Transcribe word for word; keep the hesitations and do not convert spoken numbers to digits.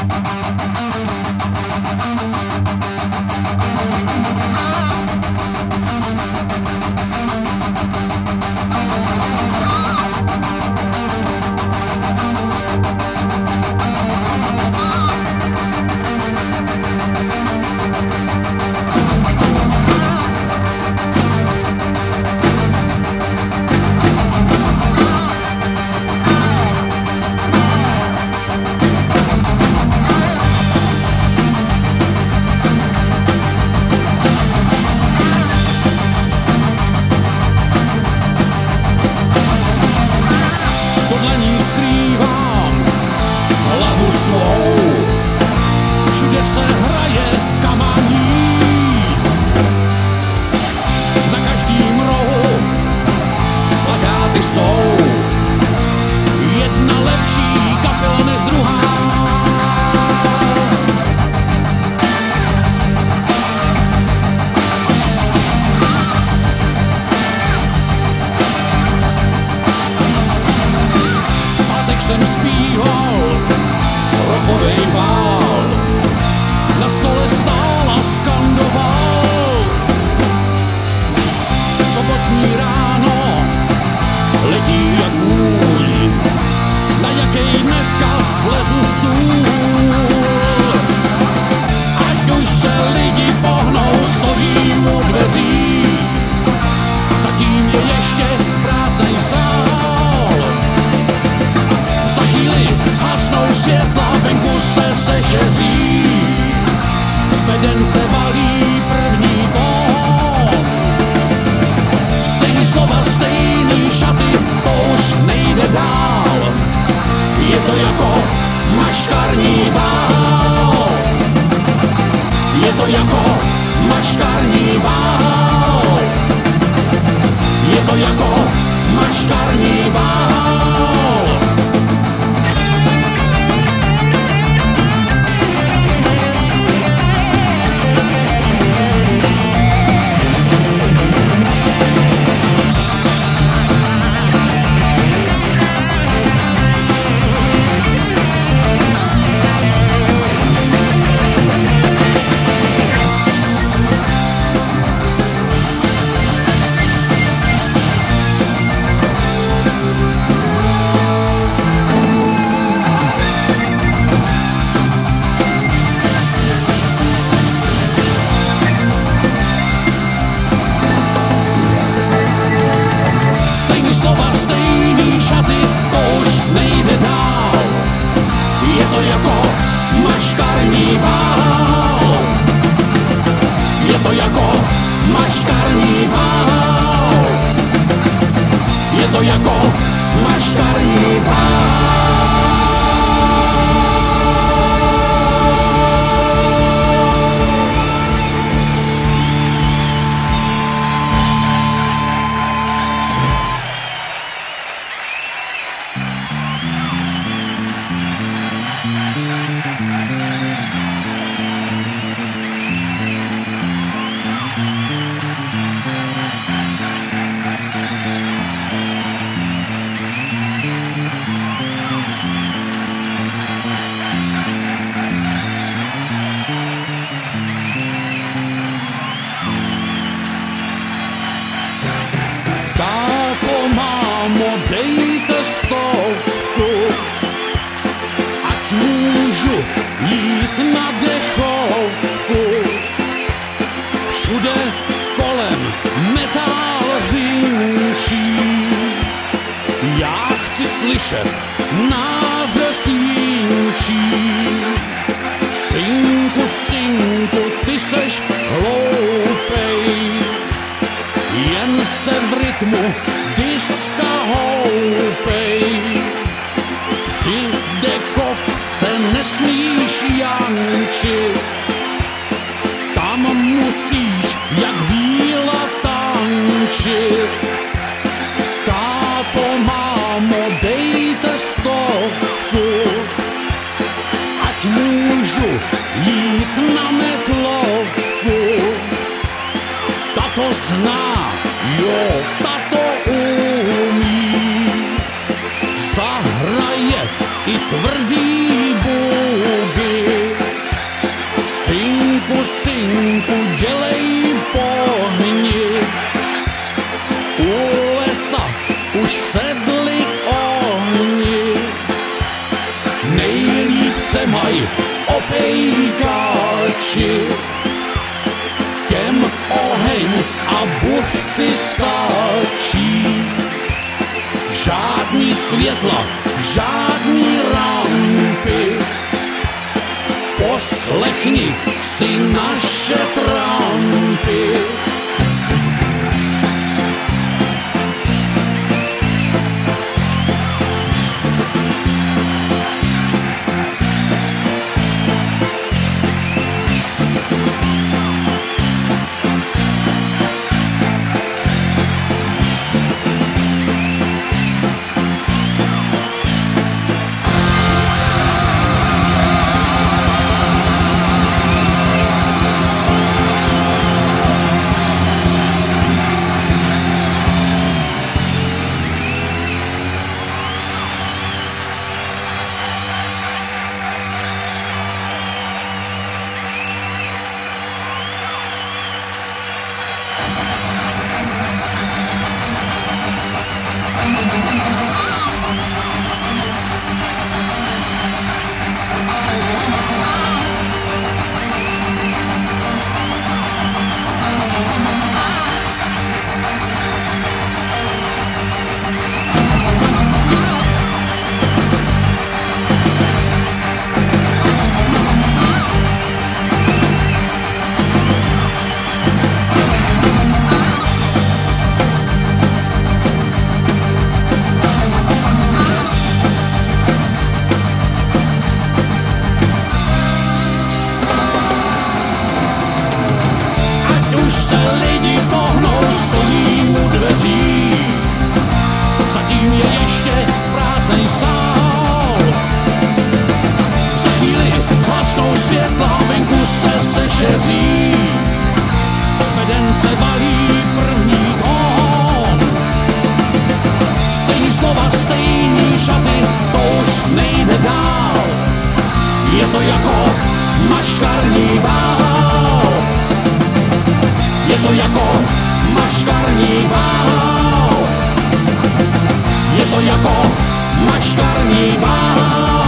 Všude se hraje kamaní, na každým rohu plakáty jsou, jedna lepší kapela než druhá. Pátek jsem zpíval rokovej bál, na stole stál a skandoval. Sobotní ráno letí jak vůň, na jakej dneska vlezu stůl. Ať už se lidi pohnou, stojím u dveří, zatím je ještě prázdnej sál. Za chvíli zhasnou světla, venku se sežeří, z beden se balí první pohon. Stejný slova, stejný šaty, to už nejde dál. Je to jako maškarní bál. Je to jako maškarní bál. Je to jako maškarní bál. Stejný šaty, to už nejde dál. Je to jako maškarní bál. Je to jako maškarní bál. Je to jako maškarní bál. Dejte stovku, ať můžu jít na dechovku. Všude kolem metal řinčí, já chci slyšet nářez jinčí. Synku, synku, ty seš hloupej, jen se v rytmu diska houpej. Při dechovce nesmíš jančit, tam musíš jak víla tančit. Táto, mámo, dejte stovku, ať můžu jít na metlovku. Tato zná, jo, tato umí, zahraje i tvrdý bugy. synku, dělej pohni. U lesa už sedli ohni, nejlíp se maj opejkáči. Těm oheň a buřty stačí. Žádný světla, žádný rampy, poslechni si naše trampy. Se lidi pohnou, stojím u dveří, zatím je ještě prázdnej sál. Za chvíli zhasnou světla, venku se sešeří, z beden se valí první tón. Stejný slova, stejný šaty, to už nejde dál, je to jako maškarní bál. Je to jako maškarní bál. Je to jako maškarní bál.